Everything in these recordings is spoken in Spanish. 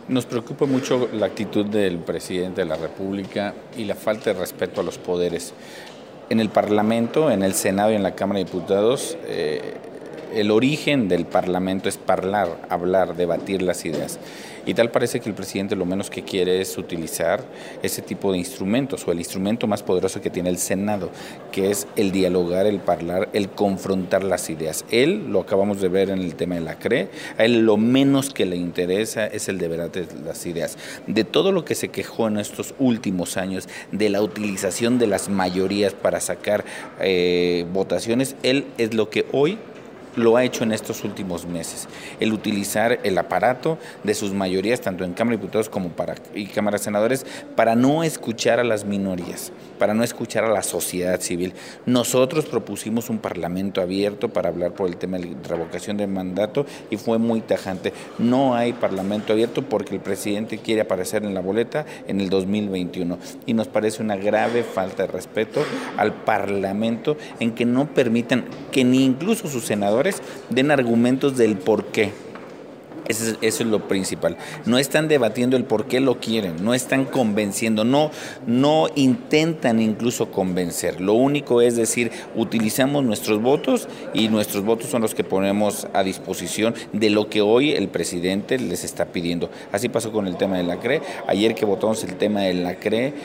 Nos preocupa mucho la actitud del presidente de la República y la falta de respeto a los poderes. En el Parlamento, en el Senado y en la Cámara de Diputados, el origen del Parlamento es hablar, debatir las ideas. Y tal parece que el presidente lo menos que quiere es utilizar ese tipo de instrumentos, o el instrumento más poderoso que tiene el Senado, que es el dialogar, el hablar, el confrontar las ideas. Él, lo acabamos de ver en el tema de la CRE, a él lo menos que le interesa es el debate de las ideas. De todo lo que se quejó en estos últimos años, de la utilización de las mayorías para sacar votaciones, él es lo que hoy lo ha hecho en estos últimos meses, el utilizar el aparato de sus mayorías, tanto en Cámara de Diputados como y Cámara de Senadores, para no escuchar a las minorías, para no escuchar a la sociedad civil. Nosotros propusimos un parlamento abierto para hablar por el tema de revocación del mandato y fue muy tajante. No hay parlamento abierto porque el presidente quiere aparecer en la boleta en el 2021 y nos parece una grave falta de respeto al parlamento en que no permitan que ni incluso sus senadores den argumentos del por qué. Eso es lo principal. No están debatiendo el por qué lo quieren, no están convenciendo, no intentan incluso convencer. Lo único es decir, utilizamos nuestros votos y nuestros votos son los que ponemos a disposición de lo que hoy el presidente les está pidiendo. Así pasó con el tema de la CRE. Ayer que votamos el tema de la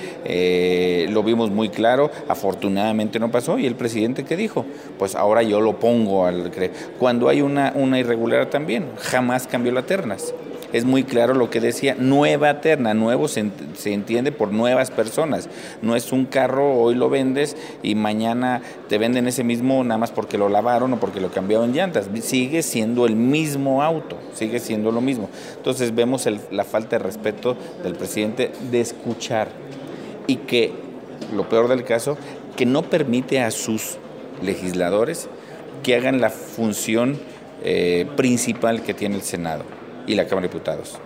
CRE, lo vimos muy claro, afortunadamente no pasó y el presidente ¿qué dijo? Pues ahora yo lo pongo al CRE. Cuando hay una irregularidad también, jamás cambió las ternas. Es muy claro lo que decía, nueva terna, nuevo se entiende por nuevas personas. No es un carro, hoy lo vendes y mañana te venden ese mismo nada más porque lo lavaron o porque lo cambiaron llantas. Sigue siendo el mismo auto, sigue siendo lo mismo. Entonces vemos la falta de respeto del presidente de escuchar y que, lo peor del caso, que no permite a sus legisladores que hagan la función principal que tiene el Senado y la Cámara de Diputados: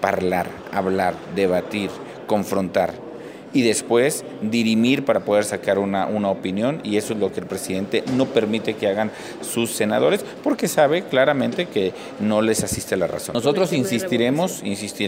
hablar, debatir, confrontar y después dirimir para poder sacar una opinión, y eso es lo que el presidente no permite que hagan sus senadores porque sabe claramente que no les asiste la razón. Nosotros insistiremos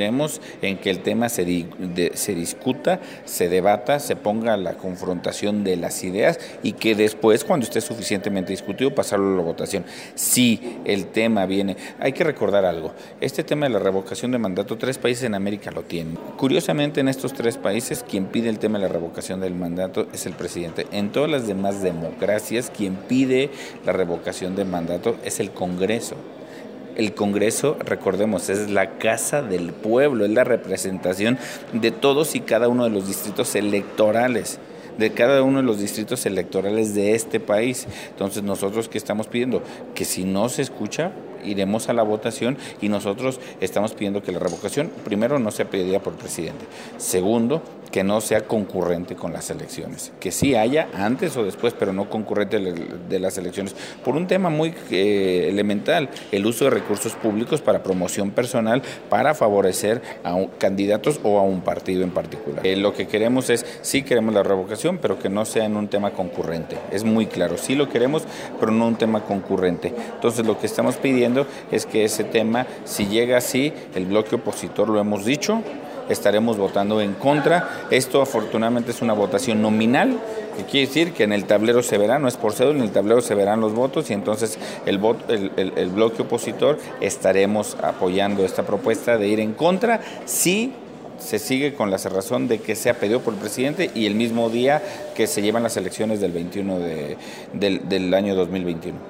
en que el tema se discuta, se debata, se ponga la confrontación de las ideas y que después, cuando esté suficientemente discutido, pasarlo a la votación. Si el tema viene, hay que recordar algo, este tema de la revocación de mandato, 3 países en América lo tienen. Curiosamente, en estos 3 países, quien pide el tema de la revocación del mandato es el presidente. En todas las demás democracias, quien pide la revocación del mandato es el Congreso. El Congreso, recordemos, es la casa del pueblo, es la representación de todos y cada uno de los distritos electorales, de cada uno de los distritos electorales de este país. Entonces, nosotros ¿qué estamos pidiendo? Que si no se escucha, iremos a la votación y nosotros estamos pidiendo que la revocación, primero, no sea pedida por el presidente. Segundo, que no sea concurrente con las elecciones. Que sí haya antes o después, pero no concurrente de las elecciones. Por un tema muy elemental, el uso de recursos públicos para promoción personal, para favorecer a candidatos o a un partido en particular. Lo que queremos es, sí queremos la revocación, pero que no sea en un tema concurrente. Es muy claro, sí lo queremos, pero no un tema concurrente. Entonces, lo que estamos pidiendo es que ese tema, si llega así, el bloque opositor, lo hemos dicho, estaremos votando en contra. Esto afortunadamente es una votación nominal, que quiere decir que en el tablero se verá, no es por cédula, en el tablero se verán los votos y entonces el bloque opositor estaremos apoyando esta propuesta de ir en contra si se sigue con la cerrazón de que sea pedido por el presidente y el mismo día que se llevan las elecciones del 21 del año 2021.